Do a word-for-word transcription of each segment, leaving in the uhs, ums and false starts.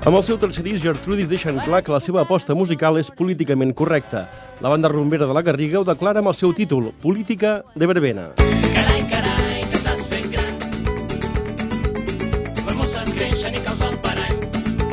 Amb el seu tercer disc, Gertrudis deixen clar que la seva aposta musical és políticament correcta. La banda rumbera de la Garriga ho declara amb el seu títol, Política de Verbena. Carai, carai, que t'has fet gran. Les mosses creixen i causen parany.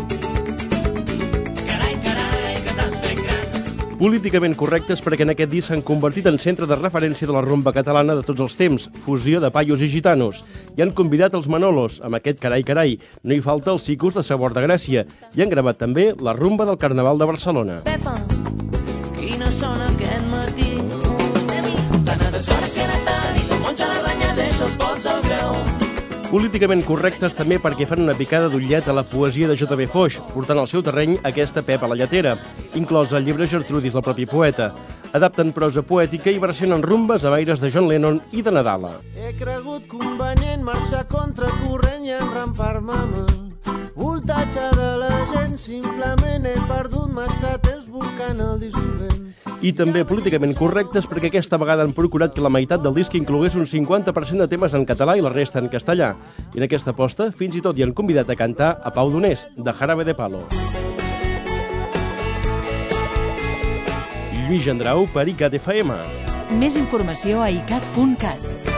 Carai, carai, que t'has fet gran. Políticament correctes perquè en aquest disc s'han convertit en centre de referència de la rumba catalana de tots els temps, fusió de paios i gitanos. I han convidat els Manolos, amb aquest Carai Carai. No hi falta els Sicus de Sabor de Gràcia. I han gravat també la rumba del Carnaval de Barcelona. Pepa, quina sona aquest matí. Tan a deshora que era tard i la monja la banya deixa els pots al greu. Políticament correctes també perquè fan una picada d'ullet a la poesia de J B Foix, portant al seu terreny aquesta Pepa la lletera, inclosa el llibre Gertrudis del propi poeta. Adapten prosa poètica i versionen rumbes amb aires de John Lennon i de Nadala. He cregut convenient marxar contracorrent i enrampar-me. Voltatge de la gent, simplement he perdut massa temps buscant el dissolvent. I també políticament correctes perquè aquesta vegada han procurat que la meitat del disc inclogués un cinquanta per cent de temes en català i la resta en castellà. I en aquesta aposta, fins i tot hi han convidat a cantar a Pau Donés, de Jarabe de Palo. Lluís Gendrau per ICAT F M. Més informació a icat punt cat.